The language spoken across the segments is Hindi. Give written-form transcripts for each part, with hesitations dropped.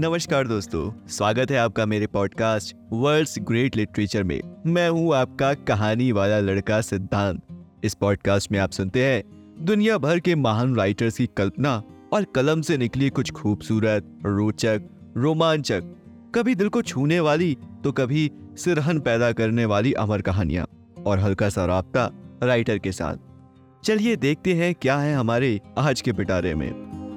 नमस्कार दोस्तों, स्वागत है आपका मेरे पॉडकास्ट वर्ल्ड्स ग्रेट लिटरेचर में। मैं हूं आपका कहानी वाला लड़का सिद्धांत। इस पॉडकास्ट में आप सुनते हैं दुनिया भर के महान राइटर्स की कल्पना और कलम से निकली कुछ खूबसूरत, रोचक, रोमांचक, कभी दिल को छूने वाली तो कभी सिरहन पैदा करने वाली अमर कहानियां और हल्का सा राब्ता राइटर के साथ। चलिए देखते हैं क्या है हमारे आज के पिटारे में।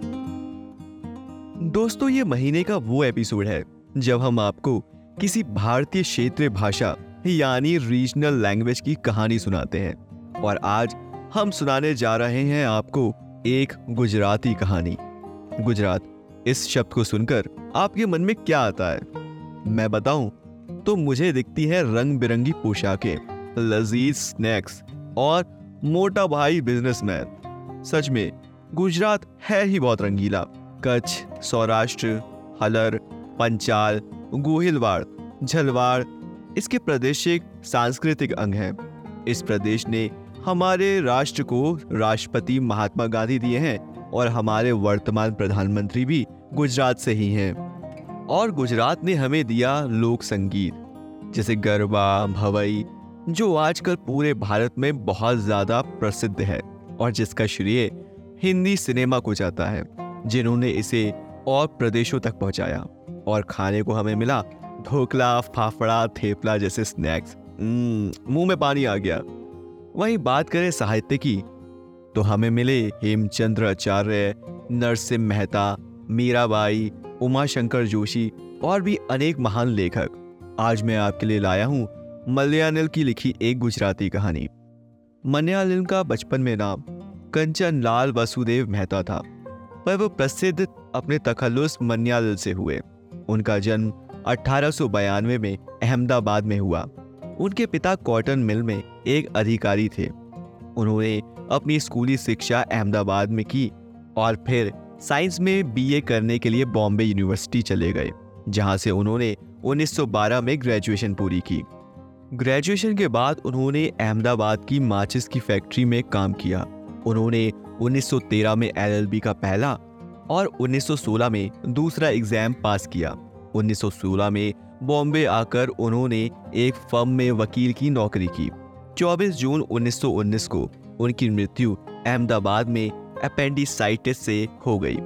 दोस्तों, ये महीने का वो एपिसोड है जब हम आपको किसी भारतीय क्षेत्रीय भाषा यानी रीजनल लैंग्वेज की कहानी सुनाते हैं। और आज हम सुनाने जा रहे हैं आपको एक गुजराती कहानी। गुजरात, इस शब्द को सुनकर आपके मन में क्या आता है? मैं बताऊं तो मुझे दिखती है रंग बिरंगी पोशाकें, लजीज स्नैक्स और मोटा भाई बिजनेसमैन। सच में गुजरात है ही बहुत रंगीला। कच्छ, सौराष्ट्र, हलर, पंचाल, गोहिलवाड़, झलवाड़ इसके प्रादेशिक सांस्कृतिक अंग हैं। इस प्रदेश ने हमारे राष्ट्र को राष्ट्रपति महात्मा गांधी दिए हैं और हमारे वर्तमान प्रधानमंत्री भी गुजरात से ही हैं। और गुजरात ने हमें दिया लोक संगीत जैसे गरबा, भवई, जो आजकल पूरे भारत में बहुत ज्यादा प्रसिद्ध है और जिसका श्रेय हिंदी सिनेमा को जाता है, जिन्होंने इसे और प्रदेशों तक पहुंचाया। और खाने को हमें मिला ढोकला, फाफड़ा, थेपला जैसे स्नैक्स। मुंह में पानी आ गया। वहीं बात करें साहित्य की तो हमें मिले हेमचंद्र आचार्य, नरसिम्हा मेहता, मीराबाई, उमाशंकर जोशी और भी अनेक महान लेखक। आज मैं आपके लिए लाया हूं मलयानिल की लिखी एक गुजराती कहानी। मलयानिल का बचपन में नाम कंचन लाल वासुदेव मेहता था, पर वो प्रसिद्ध अपने तखल्लुस मलयानिल से हुए। उनका जन्म 1892 में अहमदाबाद में हुआ। उनके पिता कॉटन मिल में एक अधिकारी थे। उन्होंने अपनी स्कूली शिक्षा अहमदाबाद में की और फिर साइंस में बीए करने के लिए बॉम्बे यूनिवर्सिटी चले गए, जहां से उन्होंने 1912 में ग्रेजुएशन पूरी की। ग्रेजुएशन के बाद उन्होंने अहमदाबाद की माचिस की फैक्ट्री में काम किया। उन्होंने 1913 में एलएलबी का पहला और 1916 में दूसरा एग्जाम पास किया। 1916 में बॉम्बे आकर उन्होंने एक फर्म में वकील की नौकरी की। 24 जून 1919 को उनकी मृत्यु अहमदाबाद में अपेंडिसाइटिस से हो गई।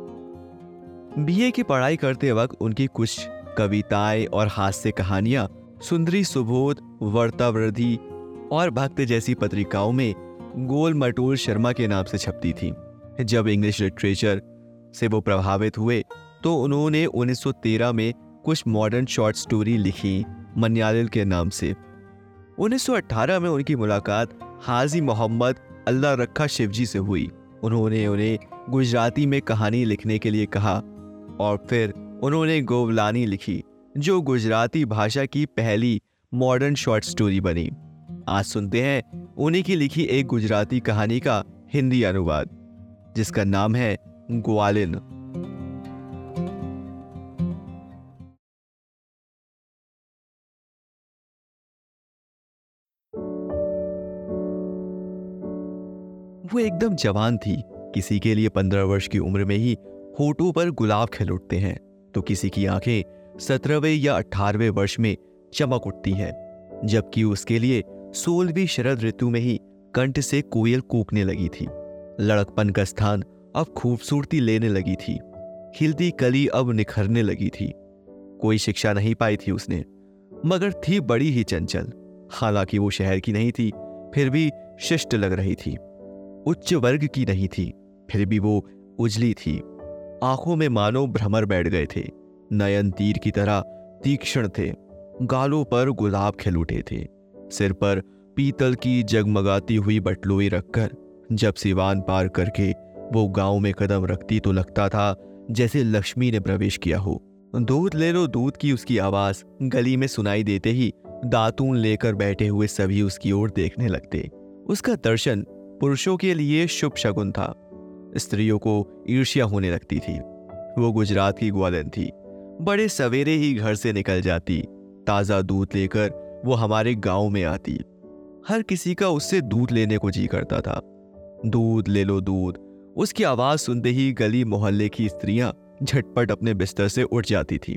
बीए की पढ़ाई करते वक्त उनकी कुछ कविताएं और हास्य कहानियां सुंदरी सुबोध, वर्तावृद्धि और भक्त जैसी पत्रिकाओं में गोल मटोल शर्मा के नाम से छपती थी। जब इंग्लिश लिटरेचर से वो प्रभावित हुए तो उन्होंने 1913 में कुछ मॉडर्न शॉर्ट स्टोरी लिखी मलयानिल के नाम से। 1918 में उनकी मुलाकात हाजी मोहम्मद अल्लाह रखा शिवजी से हुई। उन्होंने उन्हें गुजराती में कहानी लिखने के लिए कहा और फिर उन्होंने गोवलानी लिखी, जो गुजराती भाषा की पहली मॉडर्न शॉर्ट स्टोरी बनी। आज सुनते हैं उन्हीं की लिखी एक गुजराती कहानी का हिंदी अनुवाद, जिसका नाम है ग्वालिन। वो एकदम जवान थी। किसी के लिए 15 वर्ष की उम्र में ही होठों पर गुलाब खिल उठते हैं, तो किसी की आंखें 17वें या 18वें वर्ष में चमक उठती हैं, जबकि उसके लिए 16वीं शरद ऋतु में ही कंठ से कोयल कूकने लगी थी। लड़कपन का स्थान अब खूबसूरती लेने लगी थी। खिलती कली अब निखरने लगी थी। कोई शिक्षा नहीं पाई थी उसने, मगर थी बड़ी ही चंचल। हालांकि वो शहर की नहीं थी, फिर भी शिष्ट लग रही थी। उच्च वर्ग की नहीं थी, फिर भी वो उजली थी। आंखों में मानो भ्रमर बैठ गए थे। नयन तीर की तरह तीक्ष्ण थे। गालों पर गुलाब खिल उठे थे। सिर पर पीतल की जगमगाती हुई बटलोई रखकर जब सिवान पार करके वो गांव में कदम रखती तो लगता था जैसे लक्ष्मी ने प्रवेश किया हो। दूध ले लो दूध की उसकी आवाज गली में सुनाई देते ही दातून लेकर बैठे हुए सभी उसकी ओर देखने लगते। उसका दर्शन पुरुषों के लिए शुभ शगुन था। स्त्रियों को ईर्ष्या होने लगती थी। वो गुजरात की ग्वालिन थी। बड़े सवेरे ही घर से निकल जाती। ताजा दूध लेकर वो हमारे गांव में आती। हर किसी का उससे दूध लेने को जी करता था। दूध ले लो दूध, उसकी आवाज सुनते ही गली मोहल्ले की स्त्रियां झटपट अपने बिस्तर से उठ जाती थी।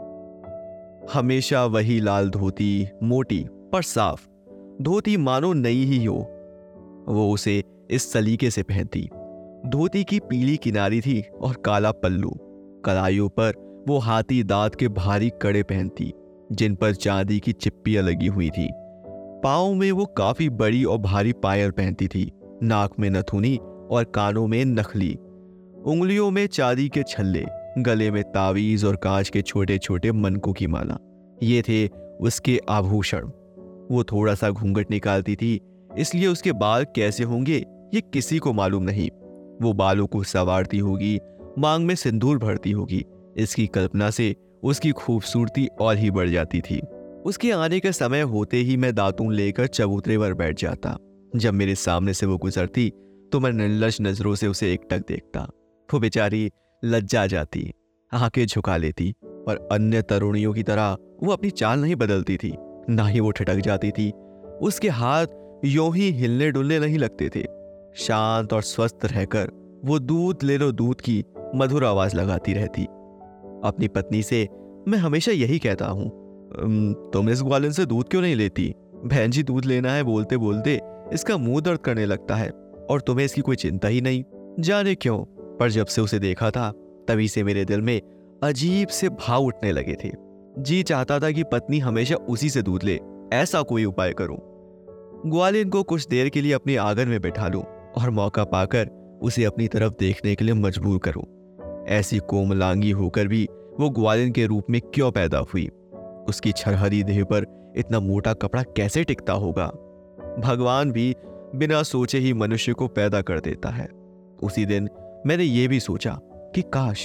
हमेशा वही लाल धोती, मोटी पर साफ। धोती मानो नई ही हो। वो उसे इस सलीके से पहनती। धोती की पीली किनारी थी और काला पल्लू। कलाइयों पर वो हाथी दांत के भारी कड़े पहनती, जिन पर चांदी की चिप्पियां लगी हुई थी। पाँव में वो काफी बड़ी और भारी पायल पहनती थी। नाक में नथुनी और कानों में नखली। उंगलियों में चांदी के छल्ले, गले में तावीज और कांच के छोटे छोटे मनकों की माला। ये थे उसके आभूषण। वो थोड़ा सा घूंघट निकालती थी, इसलिए उसके बाल कैसे होंगे ये किसी को मालूम नहीं। वो बालों को संवारती होगी, मांग में सिंदूर भरती होगी। इसकी कल्पना से उसकी खूबसूरती और ही बढ़ जाती थी। उसके आने का समय होते ही मैं दातून लेकर चबूतरे पर बैठ जाता। जब मेरे सामने से वो गुजरती तो मैं निर्लज नजरों से उसे एकटक देखता। वो बेचारी लज्जा जाती, आंखें झुका लेती, और अन्य तरुणियों की तरह वो अपनी चाल नहीं बदलती थी, ना ही वो ठिठक जाती थी। उसके हाथ यूं ही हिलने डुलने नहीं लगते थे। शांत और स्वस्थ रहकर वो दूध ले लो दूध की मधुर आवाज लगाती रहती। अपनी पत्नी से मैं हमेशा यही कहता हूँ, तुम इस ग्वालिन से दूध क्यों नहीं लेती? बहन जी दूध लेना है बोलते बोलते इसका मुंह दर्द करने लगता है, और तुम्हें इसकी कोई चिंता ही नहीं। जाने क्यों, पर जब से उसे देखा था तभी से मेरे दिल में अजीब से भाव उठने लगे थे। जी चाहता था कि पत्नी हमेशा उसी से दूध ले, ऐसा कोई उपाय करूं। ग्वालिन को कुछ देर के लिए अपने आंगन में बैठा लूं और मौका पाकर उसे अपनी तरफ देखने के लिए मजबूर करूं। ऐसी कोमलांगी होकर भी वो ग्वालिन के रूप में क्यों पैदा हुई? उसकी छरहरी देह पर इतना मोटा कपड़ा कैसे टिकता होगा? भगवान भी बिना सोचे ही मनुष्य को पैदा कर देता है। उसी दिन मैंने ये भी सोचा कि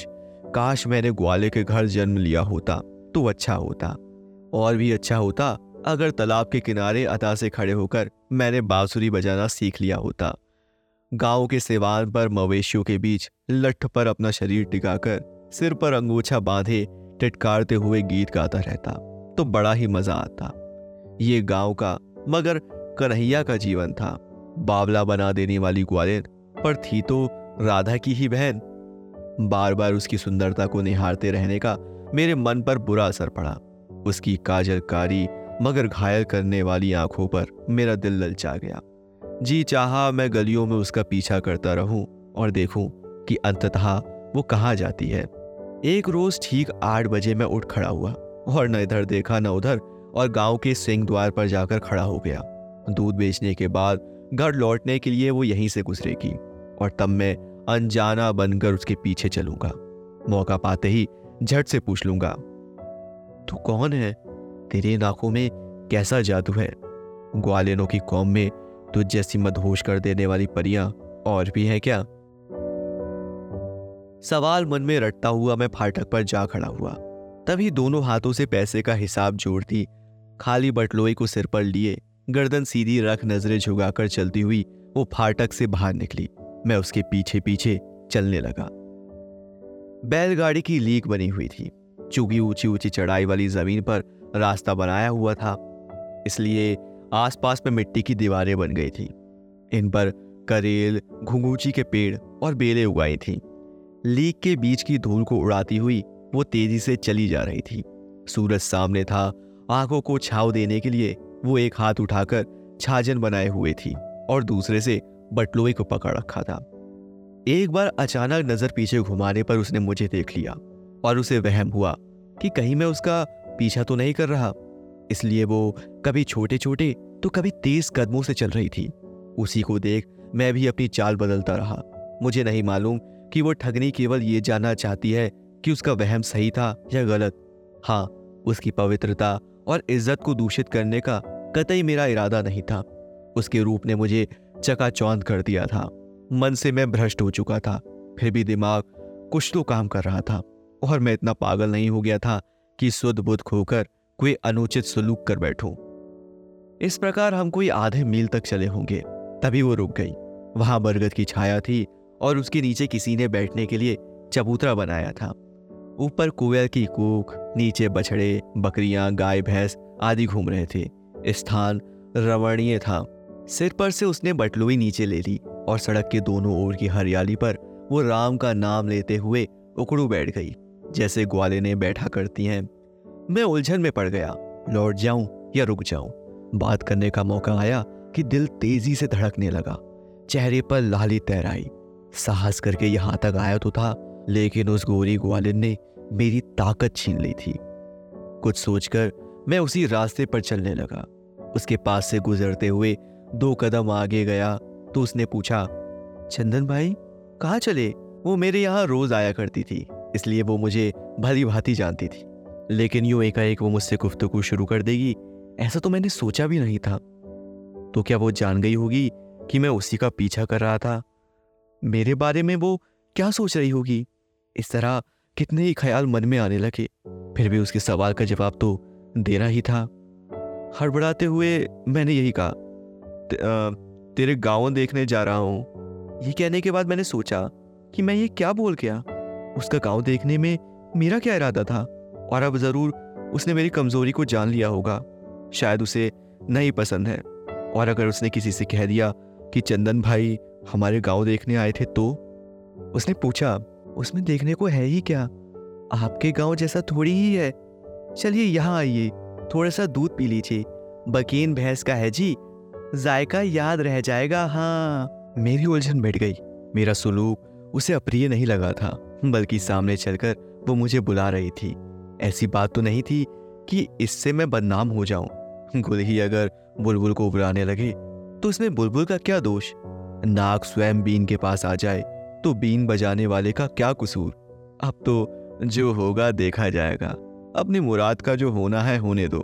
काश मैंने ग्वाले के घर जन्म लिया होता तो अच्छा होता। और भी अच्छा होता अगर तालाब के किनारे अदा से खड़े होकर मैंने बांसुरी बजाना सीख लिया होता। गांव के सिवान पर मवेशियों के बीच लठ पर अपना शरीर टिकाकर सिर पर अंगोछा बांधे टिटकारते हुए गीत गाता रहता तो बड़ा ही मजा आता। ये गांव का मगर कन्हैया का जीवन था। बावला बना देने वाली ग्वालिन पर थी तो राधा की ही बहन। बार बार उसकी सुंदरता को निहारते रहने का मेरे मन पर बुरा असर पड़ा। उसकी काजलकारी मगर घायल करने वाली आंखों पर मेरा दिल ललचा गया। जी चाहा मैं गलियों में उसका पीछा करता रहूं और देखूं कि अंततः वो कहाँ जाती है। एक रोज ठीक 8 बजे मैं उठ खड़ा हुआ और न इधर देखा न उधर, और गांव के सिंह द्वार पर जाकर खड़ा हो गया। दूध बेचने के बाद घर लौटने के लिए वो यहीं से गुजरेगी, और तब मैं अनजाना बनकर उसके पीछे चलूंगा। मौका पाते ही झट से पूछ लूंगा, तू कौन है? तेरी आंखों में कैसा जादू है? ग्वालिनों की कौम में तुझ जैसी मदहोश कर देने वाली परियां और भी हैं क्या? सवाल मन में रटता हुआ मैं फाटक पर जा खड़ा हुआ। तभी दोनों हाथों से पैसे का हिसाब जोड़ती, खाली बटलोई को सिर पर लिए, गर्दन सीधी रख नजरें झुकाकर चलती हुई वो फाटक से बाहर निकली। मैं उसके पीछे पीछे चलने लगा। बैलगाड़ी की लीक बनी हुई थी। चूंकि ऊंची ऊंची चढ़ाई वाली जमीन पर रास्ता बनाया हुआ था, इसलिए आसपास में मिट्टी की दीवारें बन गई थी। इन पर करेल, घुंघूची के पेड़ और बेलें उगाई थीं। लीक के बीच की धूल को उड़ाती हुई वो तेजी से चली जा रही थी। सूरज सामने था। आंखों को छांव देने के लिए वो एक हाथ उठाकर छाजन बनाए हुए थी और दूसरे से बटलोई को पकड़ रखा था। एक बार अचानक नजर पीछे घुमाने पर उसने मुझे देख लिया और उसे वहम हुआ कि कहीं मैं उसका पीछा तो नहीं कर रहा। इसलिए वो कभी छोटे छोटे तो कभी तेज कदमों से चल रही थी। उसी को देख मैं भी अपनी चाल बदलता रहा। मुझे नहीं मालूम कि वो ठगनी केवल ये जानना चाहती है कि उसका वहम सही था या गलत। हाँ, उसकी पवित्रता और इज्जत को दूषित करने का कतई मेरा इरादा नहीं था। उसके रूप ने मुझे चकाचौंध कर दिया था। मन से मैं भ्रष्ट हो चुका था, फिर भी दिमाग कुछ तो काम कर रहा था, और मैं इतना पागल नहीं हो गया था कि सुध बुध खोकर कोई अनुचित सलूक कर बैठूं। इस प्रकार हम कोई आधे मील तक चले होंगे, तभी वो रुक गई। वहां बरगद की छाया थी और उसके नीचे किसी ने बैठने के लिए चबूतरा बनाया था। ऊपर कोयल की कूक, नीचे बछड़े, बकरियां, गाय, भैंस आदि घूम रहे थे। स्थान रमणीय था। सिर पर से उसने बटलोई नीचे ले ली और सड़क के दोनों ओर की हरियाली पर वो राम का नाम लेते हुए उकड़ू बैठ गई, जैसे ग्वालिनें बैठा करती हैं। मैं उलझन में पड़ गया, लौट जाऊं या रुक जाऊं। बात करने का मौका आया कि दिल तेजी से धड़कने लगा, चेहरे पर लाली तैर आई। साहस करके यहां तक आया तो था, लेकिन उस गोरी ग्वालिन ने मेरी ताकत छीन ली थी। कुछ सोचकर मैं उसी रास्ते पर चलने लगा। उसके पास से गुजरते हुए 2 कदम आगे गया तो उसने पूछा, चंदन भाई कहाँ चले? वो मेरे यहाँ रोज आया करती थी, इसलिए वो मुझे भली भांति जानती थी, लेकिन यूं एकाएक वो मुझसे गुफ्तगू शुरू कर देगी, ऐसा तो मैंने सोचा भी नहीं था। तो क्या वो जान गई होगी कि मैं उसी का पीछा कर रहा था? मेरे बारे में वो क्या सोच रही होगी? इस तरह कितने ही ख्याल मन में आने लगे। फिर भी उसके सवाल का जवाब तो देना ही था। हड़बड़ाते हुए मैंने यही कहा, तेरे गांव देखने जा रहा हूं। ये कहने के बाद मैंने सोचा कि मैं ये क्या बोल गया। उसका गांव देखने में मेरा क्या इरादा था? और अब जरूर उसने मेरी कमजोरी को जान लिया होगा। शायद उसे नहीं पसंद है, और अगर उसने किसी से कह दिया कि चंदन भाई हमारे गांव देखने आए थे तो? उसने पूछा, उसमें देखने को है ही क्या? आपके गांव जैसा थोड़ी ही है। चलिए यहाँ आइए, थोड़ा सा दूध पी लीजिए। बकीन भैंस का है जी, जायका याद रह जाएगा। हाँ। मेरी उलझन बैठ गई। मेरा सुलूक उसे अप्रिय नहीं लगा था, बल्कि सामने चलकर वो मुझे बुला रही थी। ऐसी बात तो नहीं थी कि इससे मैं बदनाम हो जाऊं। गुल ही अगर बुलबुल को बुलाने लगे तो इसमें बुलबुल का क्या दोष? नाग स्वयं बीन के पास आ जाए तो बीन बजाने वाले का क्या कसूर? अब तो जो होगा देखा जाएगा। अपनी मुराद का जो होना है होने दो।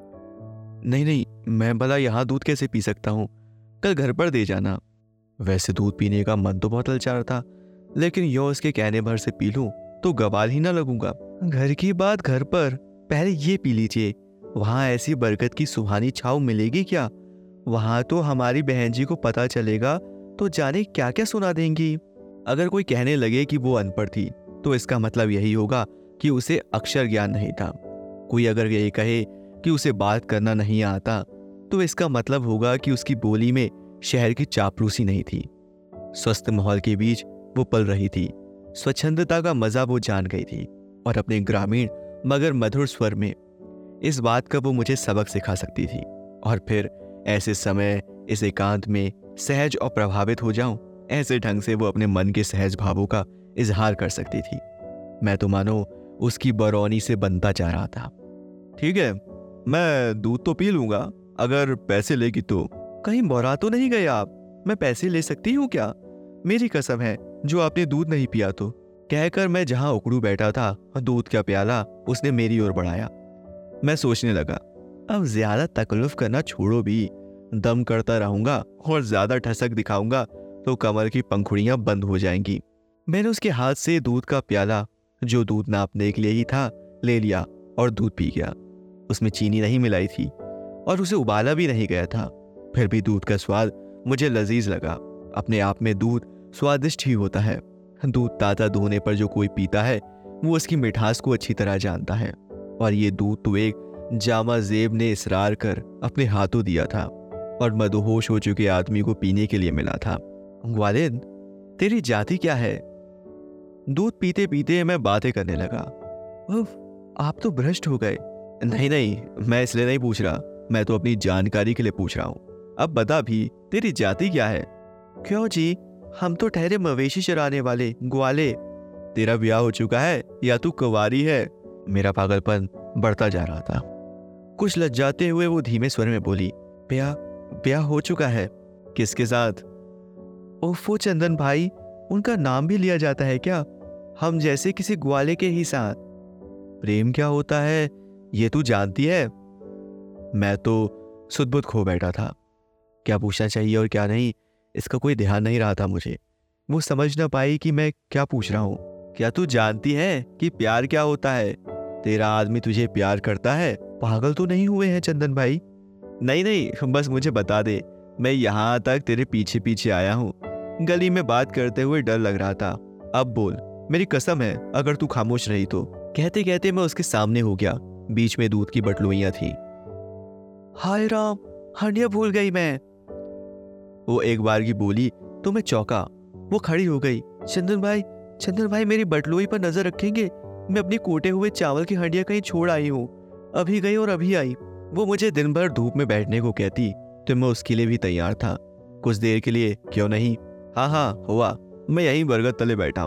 नहीं नहीं, मैं भला यहाँ दूध कैसे पी सकता हूँ? कल घर पर दे जाना। वैसे दूध पीने का मन तो बहुत ललचा था, लेकिन यो उसके कहने भर से पी लूं तो गवाल ही ना लगूंगा। घर की बात घर पर, पहले ये पी लीजिए। वहां ऐसी बरकत की सुहानी छाव मिलेगी क्या? वहां तो हमारी बहन जी को पता चलेगा तो जाने क्या क्या सुना देंगी। अगर कोई कहने लगे कि वो अनपढ़ थी तो इसका मतलब यही होगा कि उसे अक्षर ज्ञान नहीं था। कोई अगर यही कहे कि उसे बात करना नहीं आता तो इसका मतलब होगा कि उसकी बोली में शहर की चापलूसी नहीं थी। स्वस्थ माहौल के बीच वो पल रही थी। स्वच्छंदता का मजा वो जान गई थी, और अपने ग्रामीण मगर मधुर स्वर में इस बात का वो मुझे सबक सिखा सकती थी। और फिर ऐसे समय इस एकांत में सहज और प्रभावित हो जाऊं, ऐसे ढंग से वो अपने मन के सहज भावों का इजहार कर सकती थी। मैं तो मानो उसकी बरौनी से बनता जा रहा था। ठीक है, मैं दूध तो पी लूंगा, अगर पैसे लेगी तो। कहीं बोरा तो नहीं गए आप? मैं पैसे ले सकती हूँ क्या? मेरी कसम है, जो आपने दूध नहीं पिया तो। कहकर मैं जहां उकड़ू बैठा था, दूध का प्याला उसने मेरी ओर बढ़ाया। मैं सोचने लगा, अब ज्यादा तकल्लुफ करना छोड़ो भी। दम करता रहूंगा और ज्यादा ठसक दिखाऊंगा तो कमर की पंखुड़ियां बंद हो जाएंगी। मैंने उसके हाथ से दूध का प्याला, जो दूध नापने के लिए ही था, ले लिया और दूध पी गया। उसमें चीनी नहीं मिलाई थी और उसे उबाला भी नहीं गया था। फिर भी दूध का स्वाद मुझे लजीज लगा। अपने आप में दूध स्वादिष्ट ही होता है। दूध ताज़ा धोने पर जो कोई पीता है वो उसकी मिठास को अच्छी तरह जानता है। और ये दूध तो एक जामा जेब ने इसरार कर अपने हाथों दिया था और मदहोश हो चुके आदमी को पीने के लिए मिला था। ग्वालिन, तेरी जाति क्या है? दूध पीते पीते मैं बातें करने लगा। उफ, आप तो भ्रष्ट हो गए। नहीं नहीं, मैं इसलिए नहीं पूछ रहा, मैं तो अपनी जानकारी के लिए पूछ रहा हूँ। अब बता भी, तेरी जाति क्या है? क्यों जी, हम तो ठहरे मवेशी चराने वाले ग्वाले। तेरा ब्याह हो चुका है या तू कुंवारी है? मेरा पागलपन बढ़ता जा रहा था। कुछ लज्जाते हुए वो धीमे स्वर में बोली, ब्याह हो चुका है। किसके साथ? ओफो चंदन भाई, उनका नाम भी लिया जाता है क्या? हम जैसे किसी ग्वाले के ही साथ। प्रेम क्या होता है ये तू जानती है? मैं तो सुध-बुध खो बैठा था। क्या पूछना चाहिए और क्या नहीं, इसका कोई ध्यान नहीं रहा था मुझे। वो समझ ना पाई कि मैं क्या पूछ रहा हूँ। क्या तू जानती है कि प्यार क्या होता है? तेरा आदमी तुझे प्यार करता है? पागल तो नहीं हुए हैं चंदन भाई? नहीं नहीं, बस मुझे बता दे, मैं यहाँ तक तेरे पीछे पीछे आया हूँ। गली में बात करते हुए डर लग रहा था। अब बोल, मेरी कसम है अगर तू खामोश रही तो। कहते कहते मैं उसके सामने हो गया। बीच में दूध की बटलुइयां थी। हाय राम, हंडिया भूल गई मैं। वो एक बार की बोली तो मैं चौंका। वो खड़ी हो गई। चंदन भाई, चंदन भाई मेरी बटलुई पर नजर रखेंगे? मैं अपनी कूटे हुए चावल की हंडिया कहीं छोड़ आई हूँ, अभी गई और अभी आई। वो मुझे दिन भर धूप में बैठने को कहती तो मैं उसके लिए भी तैयार था। कुछ देर के लिए क्यों नहीं। हाँ हाँ हुआ, मैं यहीं बरगद तले बैठा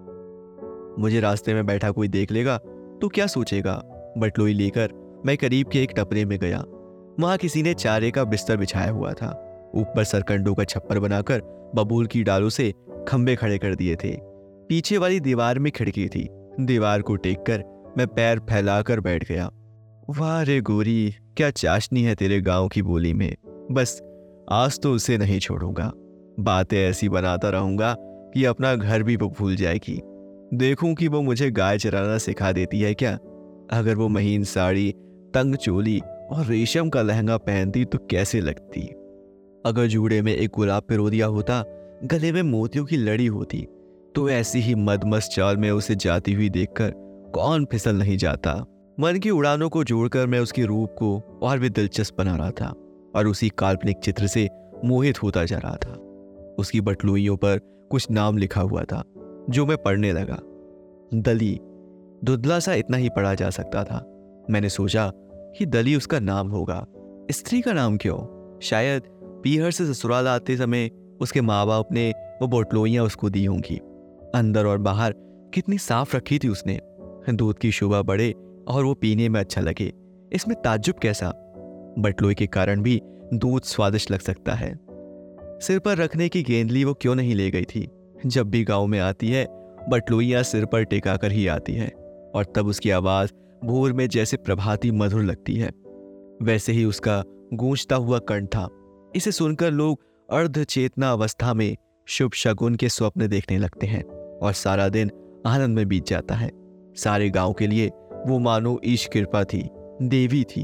हूँ। मुझे रास्ते में बैठा कोई देख लेगा तो क्या सोचेगा। बटलुई लेकर मैं करीब के एक टपरे में गया। वहां किसी ने चारे का बिस्तर बिछाया हुआ था। ऊपर सरकंडों का छप्पर बनाकर बबूल की डालों से खंबे खड़े कर दिए थे। पीछे वाली दीवार में खिड़की थी। दीवार को टेक कर मैं पैर फैलाकर बैठ गया। वाह रे गोरी, क्या चाशनी है तेरे गांव की बोली में। बस आज तो उसे नहीं छोड़ूंगा। बातें ऐसी बनाता रहूंगा कि अपना घर भी वो भूल जाएगी। देखूं कि वो मुझे गाय चराना सिखा देती है क्या। अगर वो महीन साड़ी, तंग चोली और रेशम का लहंगा पहनती तो कैसे लगती। अगर जूड़े में एक गुलाब पिरो दिया होता, गले में मोतियों की लड़ी होती, तो ऐसी ही मदमस्त चाल में उसे जाती हुई देखकर कौन फिसल नहीं जाता। मन की उड़ानों को जोड़कर मैं उसके रूप को और भी दिलचस्प बना रहा था और उसी काल्पनिक चित्र से मोहित होता जा रहा था। उसकी बटलुइयों पर कुछ नाम लिखा हुआ था जो मैं पढ़ने लगा। दली, धुंधला सा इतना ही पढ़ा जा सकता था। मैंने सोचा कि दली उसका नाम होगा, स्त्री का नाम क्यों। शायद पीहर से ससुराल आते समय उसके माँ बाप ने वो बटलुइयां उसको दी होंगी। अंदर और बाहर कितनी साफ रखी थी उसने। दूध की शोभा बढ़े और वो पीने में अच्छा लगे, इसमें ताज्जुब कैसा। बटलुई के कारण भी दूध स्वादिष्ट लग सकता है। सिर पर रखने की गेंदली वो क्यों नहीं ले गई थी। जब भी गांव में आती है बटलुइयां सिर पर टिकाकर ही आती है और तब उसकी आवाज भोर में जैसे प्रभाती मधुर लगती है, वैसे ही उसका गूंजता हुआ कंठ था। इसे सुनकर लोग अर्ध चेतना अवस्था में शुभ शगुन के स्वप्न देखने लगते हैं और सारा दिन आनंद में बीत जाता है। सारे गांव के लिए वो मानो ईश कृपा थी, देवी थी।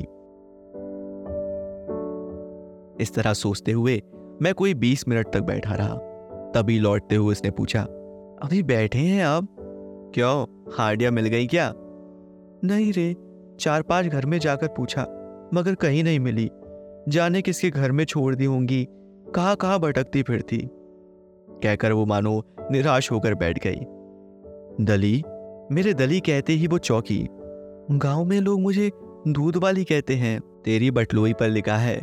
इस तरह सोचते हुए मैं कोई 20 मिनट तक बैठा रहा। तभी लौटते हुए उसने पूछा, अभी बैठे हैं आप? क्यों, हार्डिया मिल गई क्या? नहीं रे, 4-5 घर में जाकर पूछा मगर कहीं नहीं मिली। जाने किसके घर में छोड़ दी होंगी, कहाँ कहाँ भटकती फिरती। कहकर वो मानो निराश होकर बैठ गई। दली, मेरे दली कहते ही वो चौंकी। गांव में लोग मुझे दूध वाली कहते हैं। तेरी बटलुई पर लिखा है।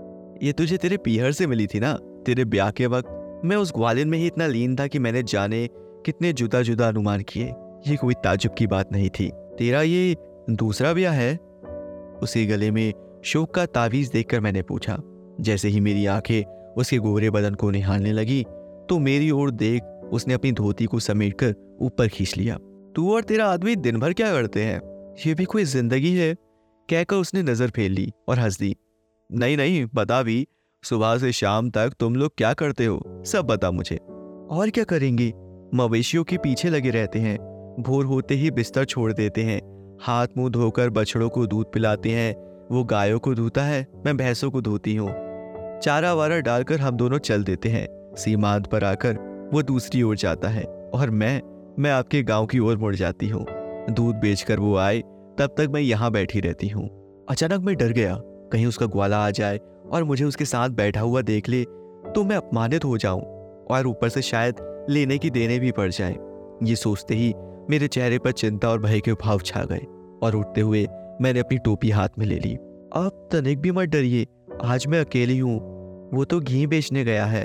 ये तुझे तेरे पीहर से मिली थी ना तेरे ब्याह के वक्त। मैं उस ग्वालिन में ही इतना लीन था कि मैंने जाने कितने जुदा जुदा अनुमान किए। ये कोई ताज्जुब की बात नहीं थी। तेरा ये दूसरा ब्याह है? उसी गले में शोक का तावीज देखकर मैंने पूछा। जैसे ही मेरी आंखें उसके गोरे बदन को निहारने लगी तो मेरी ओर देख उसने अपनी धोती को समेटकर ऊपर खींच लिया। तू और तेरा आदमी दिन भर क्या करते हैं? ये भी कोई जिंदगी है? कहकर उसने नजर फेर ली और हंस दी। नहीं नहीं, बता भी, सुबह से शाम तक तुम लोग क्या करते हो, सब बता मुझे। और क्या करेंगे, मवेशियों के पीछे लगे रहते हैं। भोर होते ही बिस्तर छोड़ देते हैं, हाथ मुंह धोकर बछड़ों को दूध पिलाते हैं। वो गायों को धोता है, मैं भैंसों को धोती हूँ। चारा वारा डालकर हम दोनों चल देते हैं। सीमांत पर आकर वो दूसरी ओर जाता है और मैं आपके गांव की ओर मुड़ जाती हूँ। दूध बेचकर वो आए तब तक मैं यहाँ बैठी रहती हूँ। अचानक मैं डर गया, कहीं उसका ग्वाला आ जाए और मुझे उसके साथ बैठा हुआ देख ले तो मैं अपमानित हो जाऊं और ऊपर से शायद लेने की देने भी पड़ जाए। ये सोचते ही मेरे चेहरे पर चिंता और भय के भाव छा गए और उठते हुए मैंने अपनी टोपी हाथ में ले ली। आप तनिक भी मत डरिए, आज मैं अकेली हूँ, वो तो घी बेचने गया है।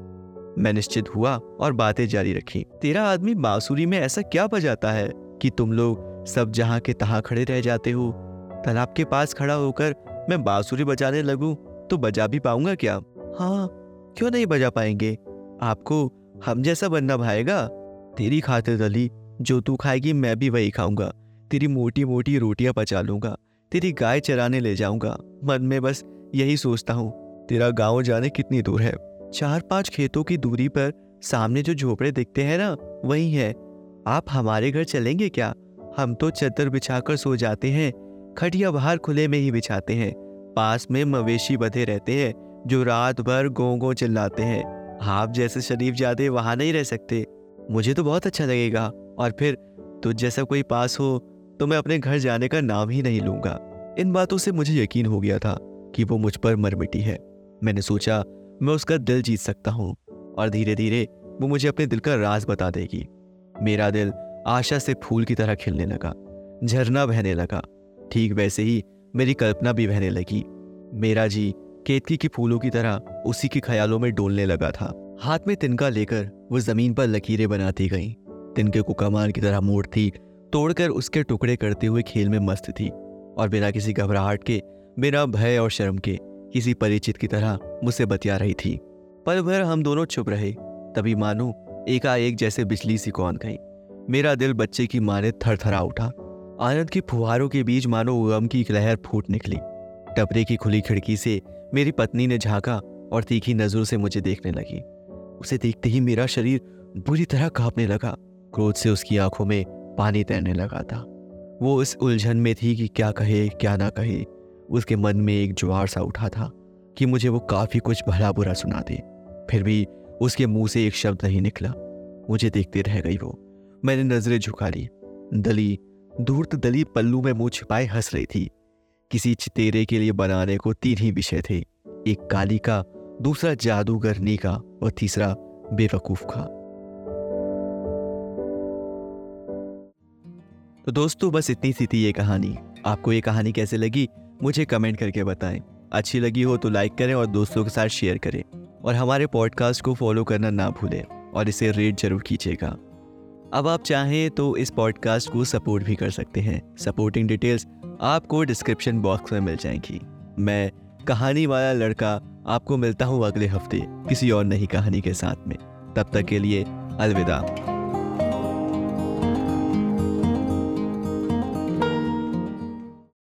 मैं निश्चित हुआ और बातें जारी रखी। तेरा आदमी बांसुरी में ऐसा क्या बजाता है कि तुम लोग सब जहां के तहां खड़े रह जाते हो? तालाब के पास खड़ा होकर मैं बांसुरी बजाने लगूं तो बजा भी पाऊंगा क्या? हाँ, क्यों नहीं बजा पाएंगे? आपको हम जैसा बनना भाएगा। तेरी खातिर दली, जो तू खाएगी मैं भी वही खाऊंगा। तेरी मोटी मोटी रोटियां पचा लूंगा, तेरी गाय चराने ले जाऊंगा। मन में बस यही सोचता हूँ। तेरा गांव जाने कितनी दूर है? 4-5 खेतों की दूरी पर सामने जो झोपड़े दिखते हैं ना, वही है। आप हमारे घर चलेंगे क्या? हम तो चद्दर बिछाकर सो जाते हैं, खटिया बाहर खुले में ही बिछाते हैं। पास में मवेशी बंधे रहते हैं जो रात भर गों गों चिल्लाते हैं। आप जैसे शरीफ जादे वहां नहीं रह सकते। मुझे तो बहुत अच्छा लगेगा, और फिर तुझ जैसा कोई पास हो तो मैं अपने घर जाने का नाम ही नहीं लूंगा। इन बातों से मुझे यकीन हो गया था कि वो मुझ पर मर मिटी है। मैंने सोचा मैं उसका दिल जीत सकता हूँ और धीरे धीरे वो मुझे अपने दिल का राज बता देगी। मेरा दिल आशा से फूल की तरह खिलने लगा। झरना बहने लगा। ठीक वैसे ही मेरी कल्पना भी बहने लगी। मेरा जी केतकी के फूलों की तरह उसी के ख्यालों में डोलने लगा था। हाथ में तिनका लेकर वो जमीन पर लकीरें बनाती गई। तिनके को कमान की तरह मोड़ती, तोड़कर उसके टुकड़े करते हुए खेल में मस्त थी और बिना किसी घबराहट के, बिना भय और शर्म के, किसी परिचित की तरह मुझसे बतिया रही थी। पल भर हम दोनों चुप रहे। तभी मानो एकाएक जैसे बिजली सी कौंध गई। मेरा दिल बच्चे की माने थरथरा उठा। आनंद की फुहारों के बीच मानो गम की एक लहर फूट निकली। टपरे की खुली खिड़की से मेरी पत्नी ने झांका और तीखी नजरों से मुझे देखने लगी। उसे देखते ही मेरा शरीर बुरी तरह कांपने लगा। क्रोध से उसकी आंखों में पानी तैरने लगा था। वो इस उलझन में थी कि क्या कहे क्या ना कहे। उसके मन में एक ज्वार सा उठा था कि मुझे वो काफी कुछ भला बुरा सुना दे। फिर भी उसके मुंह से एक शब्द नहीं निकला। मुझे देखते रह गई वो। मैंने नजरें झुका ली। दली, धूर्त दली पल्लू में मुंह छिपाए हंस रही थी। किसी चितेरे के लिए बनाने को 3 ही विषय थे, एक काली का, दूसरा जादूगरनी का और तीसरा बेवकूफ का। तो दोस्तों बस इतनी सी थी ये कहानी। आपको ये कहानी कैसे लगी मुझे कमेंट करके बताएं। अच्छी लगी हो तो लाइक करें और दोस्तों के साथ शेयर करें और हमारे पॉडकास्ट को फॉलो करना ना भूलें और इसे रेट जरूर कीजिएगा। अब आप चाहें तो इस पॉडकास्ट को सपोर्ट भी कर सकते हैं। सपोर्टिंग डिटेल्स आपको डिस्क्रिप्शन बॉक्स में मिल जाएंगी। मैं कहानी वाला लड़का आपको मिलता हूँ अगले हफ्ते किसी और नई कहानी के साथ में। तब तक के लिए अलविदा।